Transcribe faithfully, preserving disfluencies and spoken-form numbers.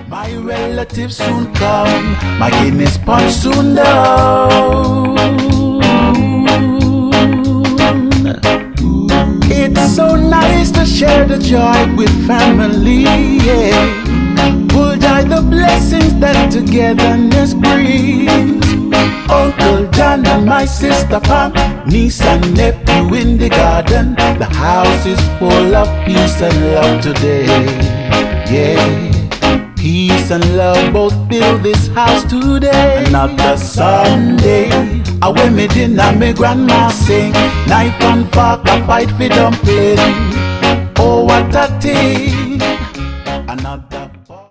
My relatives soon come, my Guinness punch soon down. It's so nice to share the joy with family, yeah. Pull joy the blessings that togetherness brings. Uncle John and my sister Pam, niece and nephew in the garden. The house is full of peace and love today, yeah. Peace and love both build this house today. Another Sunday, I went me dinner, my grandma sing. Knife and fork, I fight for dumpling. Oh, what a thing.